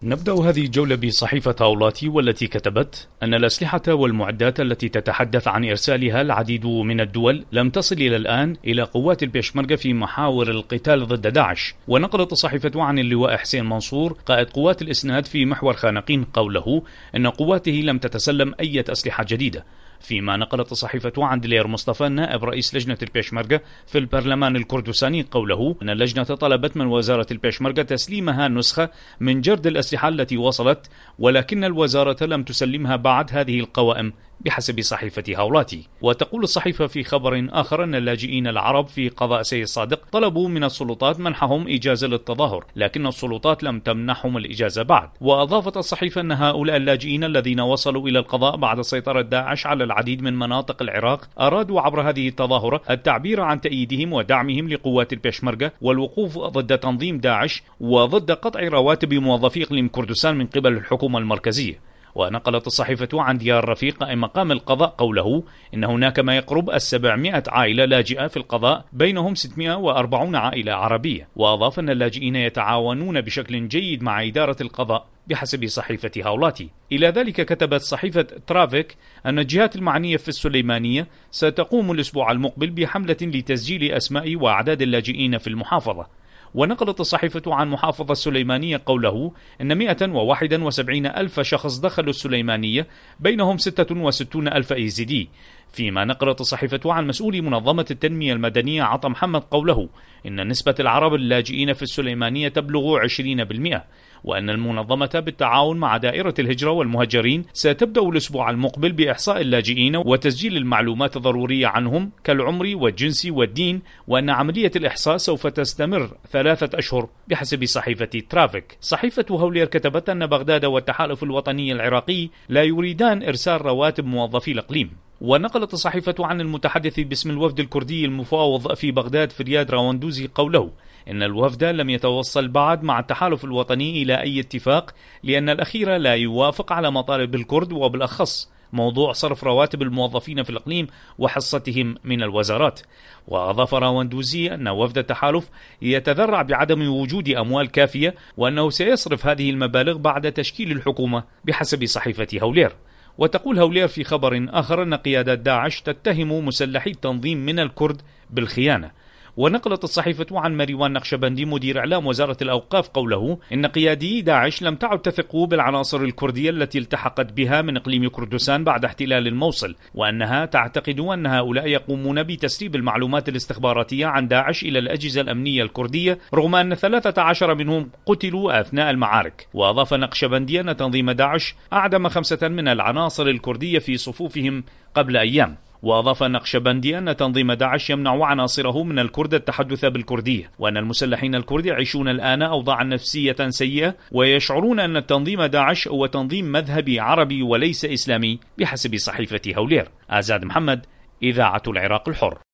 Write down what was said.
نبدأ هذه الجولة بصحيفة هاولاتي، والتي كتبت أن الأسلحة والمعدات التي تتحدث عن إرسالها العديد من الدول لم تصل إلى الآن إلى قوات البيشمركة في محاور القتال ضد داعش. ونقلت الصحيفة عن اللواء حسين منصور قائد قوات الإسناد في محور خانقين قوله أن قواته لم تتسلم أي أسلحة جديدة. فيما نقلت الصحيفة عن دلير مصطفى نائب رئيس لجنة البيشمركة في البرلمان الكردستاني قوله أن اللجنة طلبت من وزارة البيشمركة تسليمها نسخة من جرد الأسلحة التي وصلت، ولكن الوزارة لم تسلمها بعد هذه القوائم بحسب صحيفة هاولاتي. وتقول الصحيفة في خبر آخر أن اللاجئين العرب في قضاء سيد صادق طلبوا من السلطات منحهم إجازة للتظاهر، لكن السلطات لم تمنحهم الإجازة بعد. وأضافت الصحيفة أن هؤلاء اللاجئين الذين وصلوا إلى القضاء بعد سيطرة داعش على العديد من مناطق العراق أرادوا عبر هذه التظاهرة التعبير عن تأييدهم ودعمهم لقوات البيشمركة والوقوف ضد تنظيم داعش وضد قطع رواتب موظفي إقليم كردستان من قبل الحكومة المركزية. ونقلت الصحيفة عن ديار رفيق قائم مقام القضاء قوله إن هناك ما يقرب 700 عائلة لاجئة في القضاء، بينهم 640 عائلة عربية. وأضاف أن اللاجئين يتعاونون بشكل جيد مع إدارة القضاء بحسب صحيفة هاولاتي. إلى ذلك كتبت صحيفة ترافيك أن الجهات المعنية في السليمانية ستقوم الأسبوع المقبل بحملة لتسجيل أسماء وأعداد اللاجئين في المحافظة. ونقلت الصحيفة عن محافظة السليمانية قوله إن 171 ألف شخص دخلوا السليمانية، بينهم 66 ألف إيزيدي. فيما نقلت الصحيفة عن مسؤول منظمة التنمية المدنية عطا محمد قوله إن نسبة العرب اللاجئين في السليمانية تبلغ 20%، وأن المنظمة بالتعاون مع دائرة الهجرة والمهجرين ستبدأ الأسبوع المقبل بإحصاء اللاجئين وتسجيل المعلومات الضرورية عنهم كالعمر والجنس والدين، وأن عملية الإحصاء سوف تستمر 3 أشهر بحسب صحيفة ترافيك. صحيفة هولير كتبت أن بغداد والتحالف الوطني العراقي لا يريدان إرسال رواتب موظفي الإقليم. ونقلت الصحيفة عن المتحدث باسم الوفد الكردي المفاوض في بغداد فرياد راوندوزي قوله إن الوفد لم يتوصل بعد مع التحالف الوطني إلى أي اتفاق، لأن الأخير لا يوافق على مطالب الكرد، وبالأخص موضوع صرف رواتب الموظفين في الإقليم وحصتهم من الوزارات. وأضاف راوندوزي أن وفد التحالف يتذرع بعدم وجود أموال كافية، وأنه سيصرف هذه المبالغ بعد تشكيل الحكومة بحسب صحيفة هولير. وتقول هولير في خبر آخر أن قيادات داعش تتهم مسلحي التنظيم من الكرد بالخيانة. ونقلت الصحيفة عن مروان نقشبندي مدير إعلام وزارة الأوقاف قوله إن قيادي داعش لم تعد تثق بالعناصر الكردية التي التحقت بها من إقليم كردستان بعد احتلال الموصل، وأنها تعتقد أن هؤلاء يقومون بتسريب المعلومات الاستخباراتية عن داعش إلى الأجهزة الأمنية الكردية، رغم أن 13 منهم قتلوا أثناء المعارك. وأضاف نقشبندي أن تنظيم داعش أعدم 5 من العناصر الكردية في صفوفهم قبل أيام. وأضاف نقشبندي أن تنظيم داعش يمنع عناصره من الكرد التحدث بالكردية، وأن المسلحين الكرد يعيشون الآن أوضاعا نفسية سيئة، ويشعرون أن تنظيم داعش هو تنظيم مذهبي عربي وليس إسلامي بحسب صحيفة هولير. آزاد محمد، إذاعة العراق الحر.